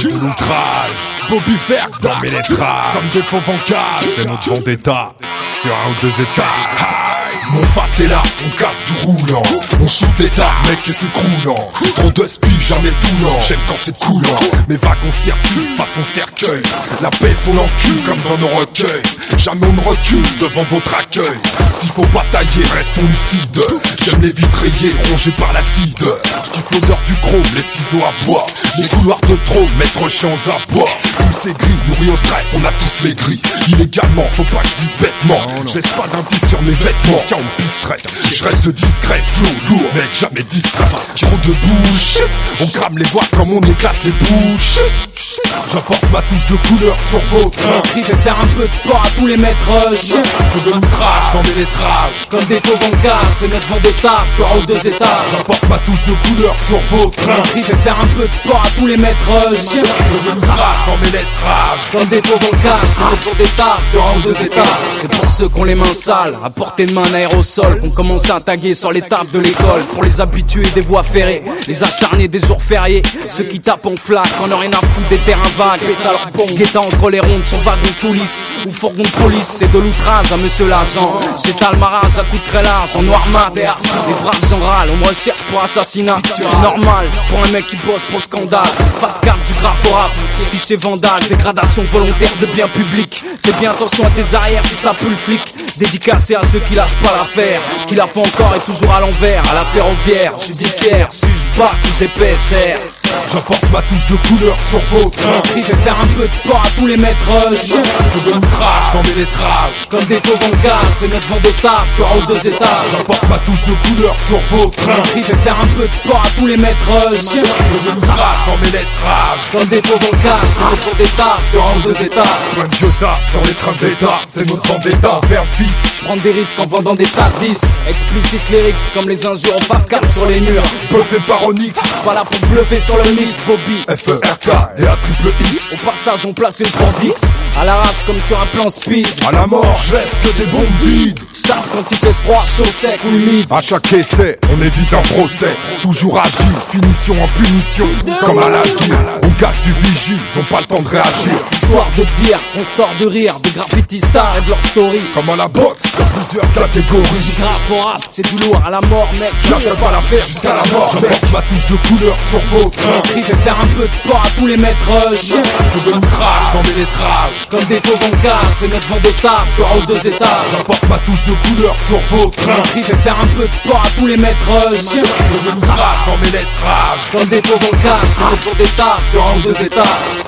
de l'outrage. Bobby Ferg dans mes lettrages. Comme des faux vancages, c'est notre vendetta sur un ou deux étages. Mon fat est là, on casse du roulant. On shoot des tas, mec et c'est croulant. Trop de spi, jamais tout lent. J'aime quand c'est coulant. Mes wagons circulent façon cercueil. La paix faut l'encul comme dans nos recueils. Jamais on ne recule devant votre accueil. S'il faut batailler, restons lucides. J'aime les vitres rayées, rongées par l'acide. J'kiffe l'odeur du chrome, les ciseaux à bois. Les couloirs de trône, maître chien aux abois. Tous ces gris, nourris au stress, on a tous les gris. Illégalement, faut pas que je dise bêtement. Je laisse pas d'indice sur mes vêtements. Tiens, on pisse stress, je reste discret, flow lourd, mec jamais distrait. Trop de bouche, on crame les voix comme on éclate les bouches. J'apporte ma touche de couleur sur votre train. Je vais faire un peu de sport à tous les maîtres. Faut de l'outrage dans mes lettrages. Comme des faux bancages, c'est notre vendetta sur un ou deux étages. J'apporte ma touche de couleur sur votre train. Je vais faire un peu de sport à tous les maîtres. Faut de l'outrage dans mes lettrages. Comme des faux bancages, c'est notre vendetta sur un ou deux étages. C'est pour ceux qui ont les mains sales, à portée de main un aérosol, qu'on commence à taguer sur les tables de l'école. Pour les habitués des voies ferrées, les acharnés des jours fériés, ceux qui tapent en flaque, on n'a rien à foutre des terrains vagues. Alors bon, guettant entre les rondes, son wagon tout lisse ou fourgon de police, c'est de l'outrage à monsieur l'agent. J'étale ma rage à coups de très large, en noir mat et argent. Les braves en râlent, on me recherche pour assassinat. C'est normal pour un mec qui bosse pour le scandale. Pas de carte du graphe au rap, fichier vandale, dégradation volontaire de biens publics. Fais bien attention à tes arrières si ça pue le flic. Dédicacé à ceux qui lâchent pas l'affaire, qui la font encore et toujours à l'envers. À la ferroviaire, judiciaire, suge pas que j'ai PSR. J'apporte ma touche de couleur sur votre train. Je vais faire un peu de sport à tous les maîtres. Faut de l'outrage dans mes lettrages. Comme des faux bancages, c'est notre vendetta sur un ou deux étages. J'apporte ma touche de couleur sur votre train. Je vais faire un peu de sport à tous les maîtres. Faut de l'outrage dans mes lettrages. Comme des faux bancages, c'est notre vendetta sur un ou deux étages. Plein de Jota sur les trains d'État, c'est notre vendetta vers fils. Prendre des risques en vendant des tas de disques. Explicite lyrics comme les injures en Fab 4 sur les murs. Buffé par Onyx, Pas là pour bluffer sur le mix, Bobby. FERK et à triple X. Au passage on place une Fordix. À l'arrache comme sur un plan speed. À la mort, je laisse que des bombes vides. Start quand il fait froid, chaud, sec ou humide. À chaque essai, on évite un procès. Toujours agile, finition en punition. Comme à l'asile, on casse du vigile, ils ont pas le temps de réagir. Histoire de dire, on sort de rire des graffiti stars et de leur story. Comme à la boxe, y'a plusieurs catégories. Grave pour rap, c'est du lourd à la mort mec. J'achète pas la faire jusqu'à la mort. J'apporte ma touche de couleur sur votre train. Je vais faire un peu de sport à tous les maîtres. Faut de l'outrage dans mes lettrages. Comme des faux bancages, c'est notre vendetta sur un ou deux étages. J'apporte ma touche de couleur sur votre train. Je vais faire un peu de sport à tous les maîtres. Faut de l'outrage dans mes lettrages. Comme des faux bancages, c'est notre vendetta sur un ou deux étages.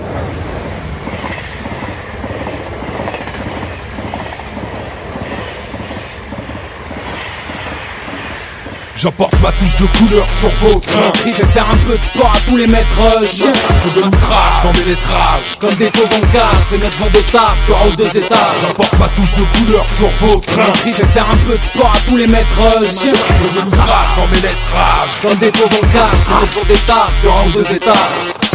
J'apporte ma touche de couleur sur votre train. Je vais faire un peu de sport à tous les maîtres. Faut de l'outrage dans mes lettrages. Comme des faux bancages, c'est notre vendetta sur un ou deux étages. J'apporte ma touche de couleur sur votre train. Je vais faire un peu de sport à tous les maîtres. Faut de l'outrage dans mes lettrages. Comme des faux bancages, c'est notre vendetta sur un ou deux étages.